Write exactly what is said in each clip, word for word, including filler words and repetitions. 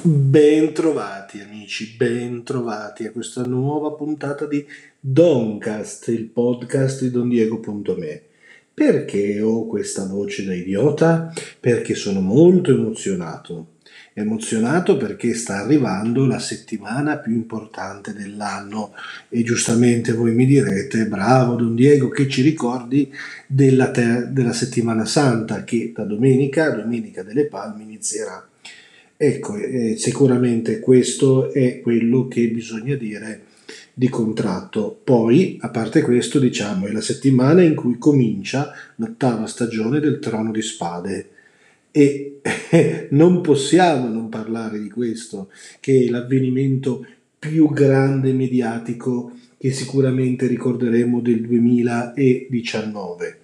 Bentrovati amici, bentrovati a questa nuova puntata di Doncast, il podcast di don diego punto me. Perché ho questa voce da idiota? Perché sono molto emozionato. Emozionato perché sta arrivando la settimana più importante dell'anno e giustamente voi mi direte, bravo Don Diego, che ci ricordi della, te- della settimana santa che da domenica, domenica delle Palme, inizierà. Ecco, eh, sicuramente questo è quello che bisogna dire di contratto. Poi, a parte questo, diciamo, è la settimana in cui comincia l'ottava stagione del Trono di Spade e eh, non possiamo non parlare di questo, che è l'avvenimento più grande mediatico che sicuramente ricorderemo del duemiladiciannove.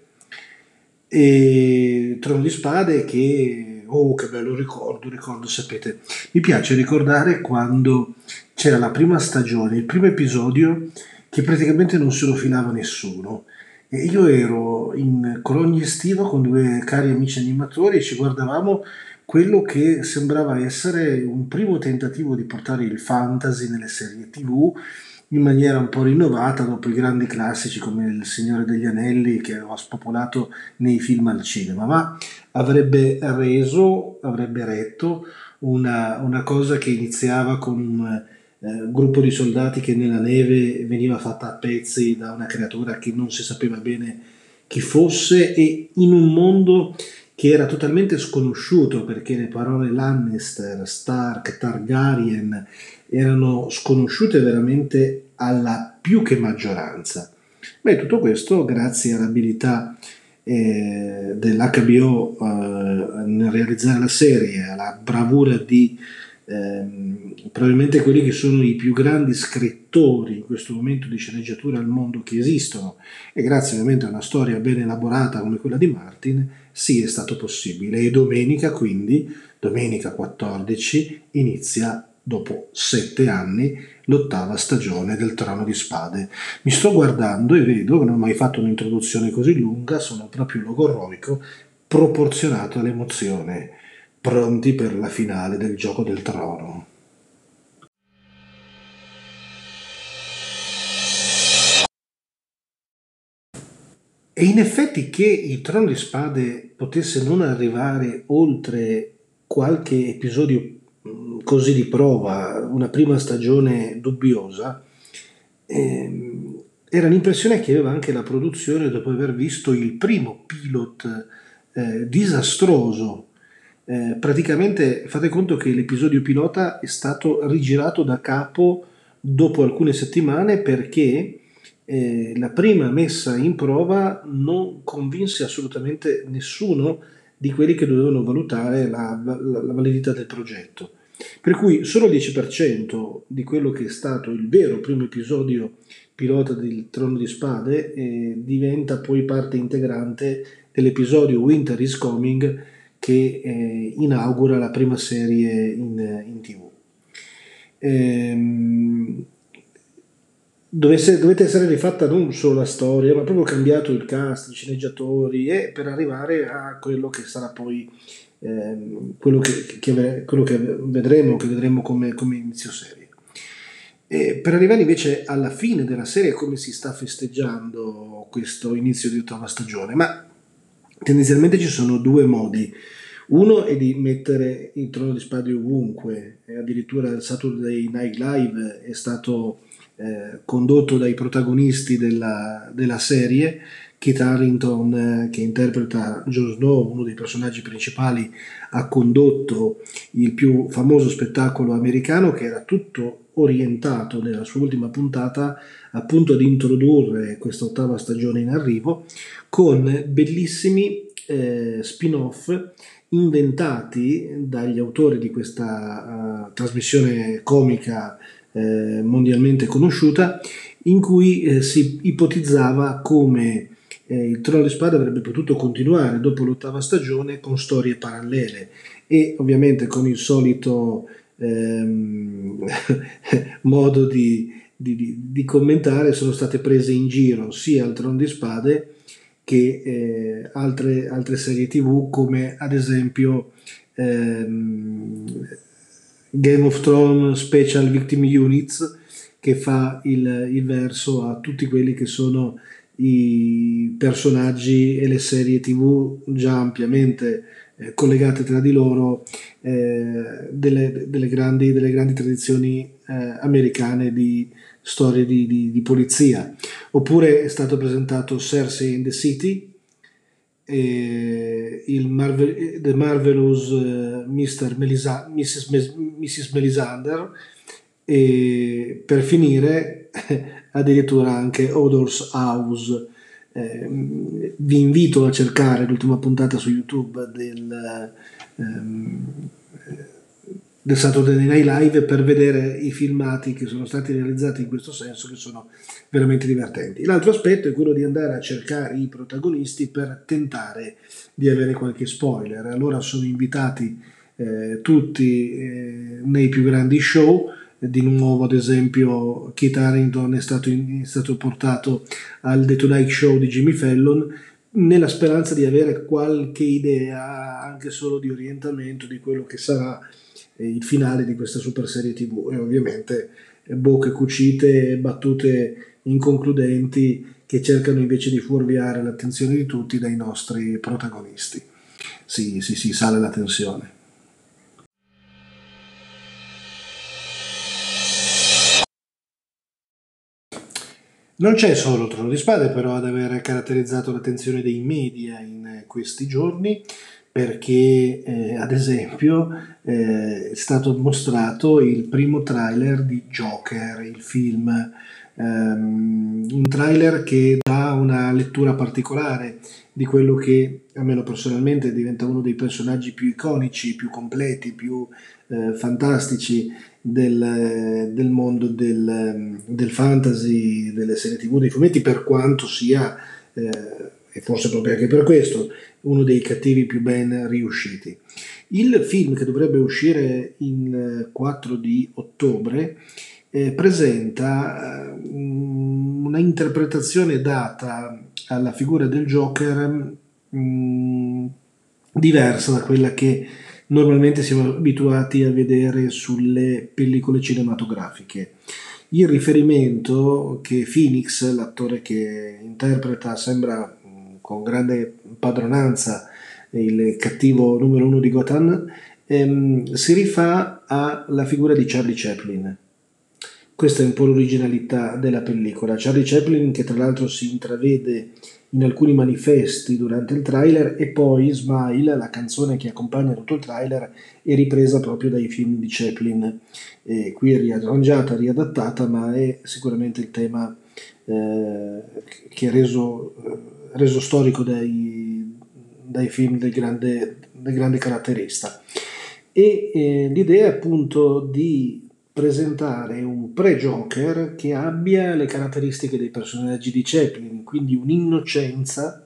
E Trono di Spade che, oh che bello ricordo, ricordo, sapete, mi piace ricordare quando c'era la prima stagione, il primo episodio che praticamente non se lo filava nessuno. E io ero in colonia estiva con due cari amici animatori e ci guardavamo quello che sembrava essere un primo tentativo di portare il fantasy nelle serie ti vu in maniera un po' rinnovata dopo i grandi classici come Il Signore degli Anelli che aveva spopolato nei film al cinema, ma avrebbe reso, avrebbe retto una, una cosa che iniziava con un eh, gruppo di soldati che nella neve veniva fatta a pezzi da una creatura che non si sapeva bene chi fosse e in un mondo che era totalmente sconosciuto perché le parole Lannister, Stark, Targaryen erano sconosciute veramente alla più che maggioranza. Beh, tutto questo grazie all'abilità eh, dell'H B O eh, nel realizzare la serie, alla bravura di ehm, probabilmente quelli che sono i più grandi scrittori in questo momento di sceneggiatura al mondo che esistono e grazie ovviamente a una storia ben elaborata come quella di Martin, sì, è stato possibile. E domenica quindi, domenica quattordici, inizia dopo sette anni l'ottava stagione del Trono di Spade. Mi sto guardando e vedo che non ho mai fatto un'introduzione così lunga, sono proprio logorroico, proporzionato all'emozione, pronti per la finale del Gioco del Trono. E in effetti che il Trono di Spade potesse non arrivare oltre qualche episodio mh, così di prova, una prima stagione dubbiosa, ehm, era l'impressione che aveva anche la produzione dopo aver visto il primo pilot eh, disastroso. Eh, praticamente fate conto che l'episodio pilota è stato rigirato da capo dopo alcune settimane perché eh, la prima messa in prova non convinse assolutamente nessuno di quelli che dovevano valutare la, la, la validità del progetto. Per cui solo il dieci per cento di quello che è stato il vero primo episodio pilota del Trono di Spade eh, diventa poi parte integrante dell'episodio Winter is Coming che eh, inaugura la prima serie in, in ti vu. Ehm, dovesse, dovete essere rifatta non solo la storia, ma proprio cambiato il cast, i sceneggiatori, e per arrivare a quello che sarà poi ehm, quello, che, che, quello che vedremo, che vedremo come, come inizio serie. E per arrivare invece alla fine della serie, come si sta festeggiando questo inizio di ottava stagione? Ma tendenzialmente ci sono due modi. Uno è di mettere il Trono di Spade ovunque, e addirittura il Saturday Night Live è stato eh, condotto dai protagonisti della, della serie. Kit Harington, eh, che interpreta Jon Snow, uno dei personaggi principali, ha condotto il più famoso spettacolo americano che era tutto orientato nella sua ultima puntata appunto ad introdurre questa ottava stagione in arrivo con bellissimi eh, spin-off inventati dagli autori di questa uh, trasmissione comica eh, mondialmente conosciuta in cui eh, si ipotizzava come eh, il Trono di Spada avrebbe potuto continuare dopo l'ottava stagione con storie parallele e ovviamente con il solito ehm, modo di, di, di, di commentare sono state prese in giro sia il Trono di Spade che eh, altre, altre serie ti vu come ad esempio ehm, Game of Thrones Special Victim Units, che fa il, il verso a tutti quelli che sono i personaggi e le serie tivù già ampiamente eh, collegate tra di loro, eh, delle, delle grandi, delle grandi tradizioni eh, americane di storie di, di- di polizia. Oppure è stato presentato Cersei in the City, e il Marvel- The Marvelous eh, mister Melisa- missus Mes- missus Melisander, e per finire addirittura anche Odor's House. Eh, vi invito a cercare l'ultima puntata su YouTube del, ehm, del Saturday Night Live per vedere i filmati che sono stati realizzati in questo senso, che sono veramente divertenti. L'altro aspetto è quello di andare a cercare i protagonisti per tentare di avere qualche spoiler. Allora sono invitati eh, tutti eh, nei più grandi show. Di nuovo, ad esempio, Kit Harington è stato, in- è stato portato al The Tonight Show di Jimmy Fallon, nella speranza di avere qualche idea, anche solo di orientamento, di quello che sarà eh, il finale di questa super serie tivù. E ovviamente eh, bocche cucite, battute inconcludenti che cercano invece di fuorviare l'attenzione di tutti dai nostri protagonisti. Sì, sì, sì, sale la tensione. Non c'è solo Trono di Spade però ad aver caratterizzato l'attenzione dei media in eh, questi giorni, perché eh, ad esempio eh, è stato mostrato il primo trailer di Joker, il film. Ehm, un trailer che dà una lettura particolare di quello che, almeno personalmente, diventa uno dei personaggi più iconici, più completi, più eh, fantastici del, del mondo del, del fantasy, delle serie tivù, dei fumetti, per quanto sia, eh, e forse proprio anche per questo, uno dei cattivi più ben riusciti. Il film, che dovrebbe uscire il quattro di ottobre, eh, presenta eh, una interpretazione data alla figura del Joker mh, diversa da quella che normalmente siamo abituati a vedere sulle pellicole cinematografiche. Il riferimento che Phoenix, l'attore che interpreta, sembra mh, con grande padronanza il cattivo numero uno di Gotham, ehm, si rifà alla figura di Charlie Chaplin. Questa è un po' l'originalità della pellicola. Charlie Chaplin, che tra l'altro si intravede in alcuni manifesti durante il trailer, e poi Smile, la canzone che accompagna tutto il trailer, è ripresa proprio dai film di Chaplin. E qui è riarrangiata, riadattata, ma è sicuramente il tema eh, che è reso, eh, reso storico dai, dai film del grande, del grande caratterista. E eh, l'idea è appunto di presentare un pre-Joker che abbia le caratteristiche dei personaggi di Chaplin, quindi un'innocenza,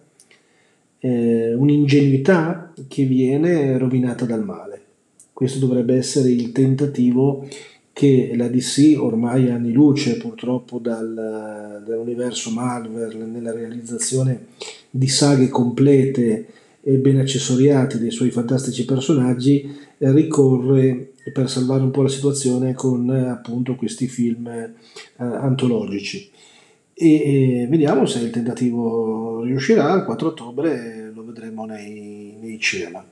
eh, un'ingenuità che viene rovinata dal male. Questo dovrebbe essere il tentativo che la D C, ormai a anni luce purtroppo dal, dall'universo Marvel, nella realizzazione di saghe complete e ben accessoriate dei suoi fantastici personaggi, eh, ricorre per salvare un po' la situazione con eh, appunto questi film eh, antologici. E, e vediamo se il tentativo riuscirà. Il quattro ottobre lo vedremo nei, nei cinema.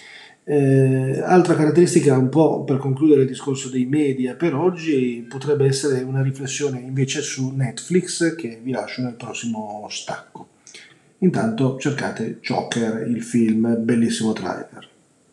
Eh, altra caratteristica, un po' per concludere il discorso dei media per oggi, potrebbe essere una riflessione invece su Netflix, che vi lascio nel prossimo stacco. Intanto cercate Joker, il film, bellissimo trailer.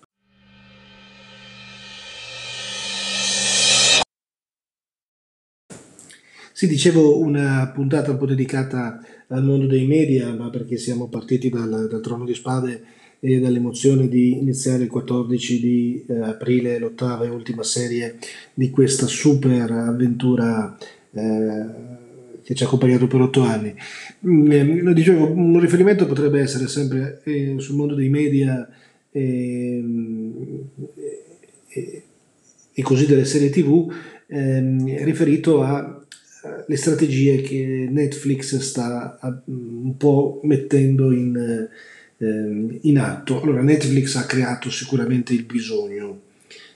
Sì, dicevo una puntata un po' dedicata al mondo dei media, ma perché siamo partiti dal, dal Trono di Spade e dall'emozione di iniziare il quattordici di eh, aprile l'ottava e ultima serie di questa super avventura eh, che ci ha accompagnato per otto anni. Mm, eh, lo dicevo, un riferimento potrebbe essere sempre eh, sul mondo dei media ehm, e, e così delle serie tivù, ehm, riferito a eh, le strategie che Netflix sta a- un po' mettendo in, ehm, in atto. Allora, Netflix ha creato sicuramente il bisogno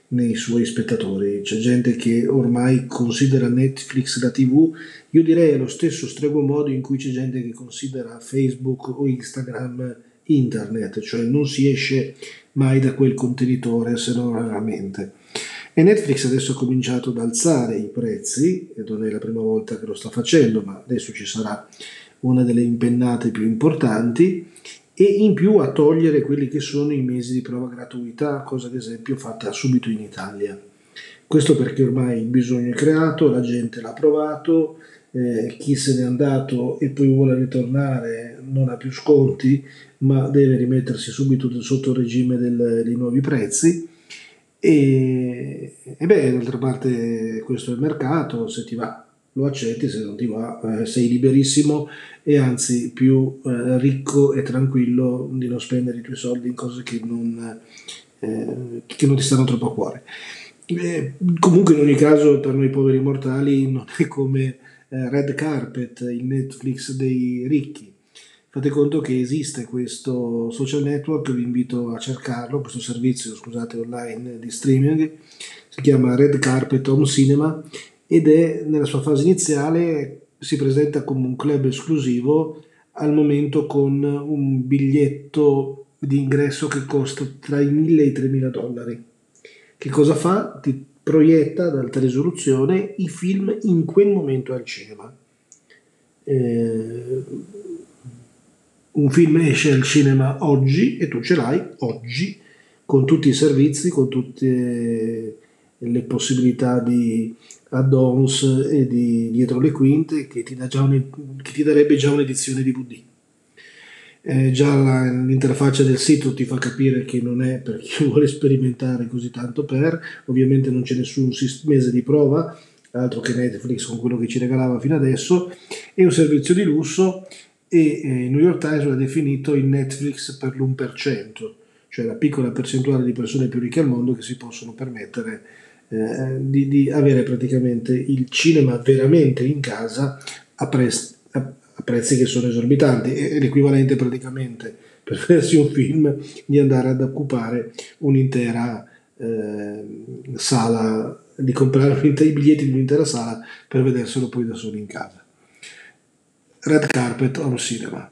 nei suoi spettatori. C'è gente che ormai considera Netflix la tivù, io direi allo stesso streguo modo in cui c'è gente che considera Facebook o Instagram internet, cioè non si esce mai da quel contenitore se non raramente. E Netflix adesso ha cominciato ad alzare i prezzi, e non è la prima volta che lo sta facendo, ma adesso ci sarà una delle impennate più importanti, e in più a togliere quelli che sono i mesi di prova gratuita, cosa ad esempio fatta subito in Italia. Questo perché ormai il bisogno è creato, la gente l'ha provato, eh, chi se n'è andato e poi vuole ritornare non ha più sconti, ma deve rimettersi subito sotto il regime del- dei nuovi prezzi. E, e beh, d'altra parte questo è il mercato, se ti va lo accetti, se non ti va eh, sei liberissimo e anzi più eh, ricco e tranquillo di non spendere i tuoi soldi in cose che non, eh, che non ti stanno troppo a cuore. Eh, comunque in ogni caso per noi poveri mortali non è come eh, Red Carpet, il Netflix dei ricchi. Fate conto che esiste questo social network, vi invito a cercarlo, questo servizio, scusate, online di streaming, si chiama Red Carpet Home Cinema ed è nella sua fase iniziale, si presenta come un club esclusivo al momento con un biglietto di ingresso che costa tra i mille e i tremila dollari. Che cosa fa? Ti proietta ad alta risoluzione i film in quel momento al cinema. Eh, un film esce al cinema oggi e tu ce l'hai oggi con tutti i servizi, con tutte le possibilità di add-ons e di dietro le quinte che ti, dà già un- che ti darebbe già un'edizione D V D. Eh, già la- l'interfaccia del sito ti fa capire che non è per chi vuole sperimentare così tanto per, ovviamente non c'è nessun sis- mese di prova, altro che Netflix con quello che ci regalava fino adesso, è un servizio di lusso e eh, il New York Times l'ha definito il Netflix per l'uno per cento, cioè la piccola percentuale di persone più ricche al mondo che si possono permettere eh, di, di avere praticamente il cinema veramente in casa a, pres- a- a prezzi che sono esorbitanti, è l'equivalente praticamente per vedersi un film di andare ad occupare un'intera eh, sala, di comprare i biglietti di un'intera sala per vederselo poi da solo in casa. Red Carpet Home Cinema.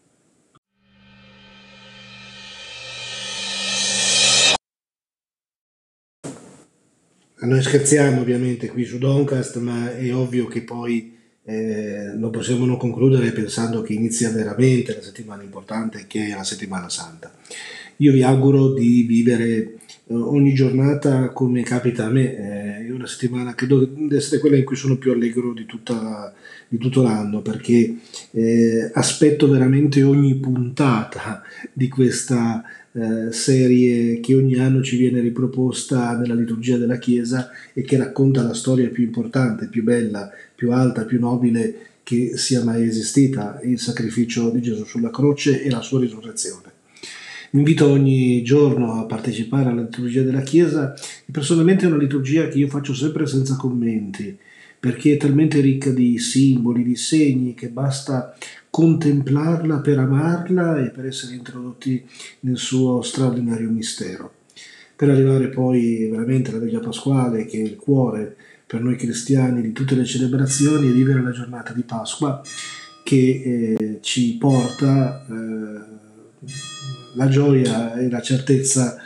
Noi scherziamo ovviamente qui su Doncast, ma è ovvio che poi eh, non possiamo non concludere pensando che inizia veramente la settimana importante che è la settimana santa. Io vi auguro di vivere eh, ogni giornata come capita a me, eh, è una settimana che deve essere quella in cui sono più allegro di, tutta, di tutto l'anno perché eh, aspetto veramente ogni puntata di questa eh, serie che ogni anno ci viene riproposta nella liturgia della Chiesa e che racconta la storia più importante, più bella, più alta, più nobile che sia mai esistita, il sacrificio di Gesù sulla croce e la sua risurrezione. Mi invito ogni giorno a partecipare alla liturgia della Chiesa e personalmente è una liturgia che io faccio sempre senza commenti, perché è talmente ricca di simboli, di segni, che basta contemplarla per amarla e per essere introdotti nel suo straordinario mistero. Per arrivare poi veramente alla veglia pasquale, che è il cuore per noi cristiani di tutte le celebrazioni, e vivere la giornata di Pasqua che eh, ci porta eh, la gioia e la certezza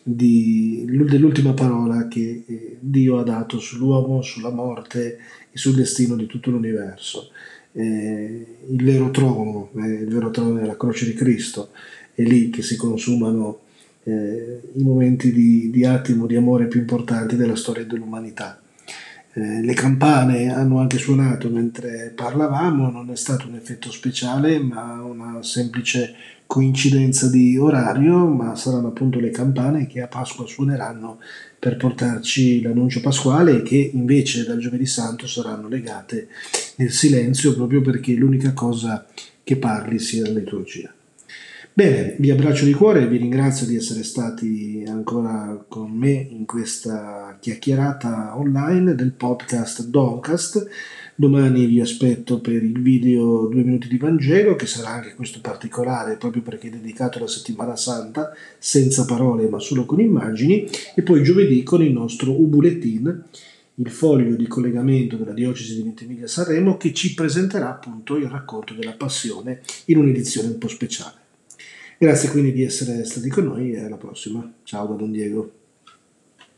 di- dell'ultima parola che eh, Dio ha dato sull'uomo, sulla morte e sul destino di tutto l'universo. Eh, il vero trono, eh, il vero trono è la croce di Cristo, è lì che si consumano eh, i momenti di, di attimo di amore più importanti della storia dell'umanità. Eh, le campane hanno anche suonato mentre parlavamo, non è stato un effetto speciale, ma una semplice coincidenza di orario, ma saranno appunto le campane che a Pasqua suoneranno per portarci l'annuncio pasquale e che invece dal giovedì santo saranno legate nel silenzio proprio perché l'unica cosa che parli sia la liturgia. Bene, vi abbraccio di cuore e vi ringrazio di essere stati ancora con me in questa chiacchierata online del podcast Doncast. Domani vi aspetto per il video due minuti di Vangelo, che sarà anche questo particolare proprio perché è dedicato alla settimana santa, senza parole ma solo con immagini, e poi giovedì con il nostro U-Bulletin, il foglio di collegamento della diocesi di Ventimiglia Sanremo, che ci presenterà appunto il racconto della Passione in un'edizione un po' speciale. Grazie quindi di essere stati con noi e alla prossima. Ciao da Don Diego.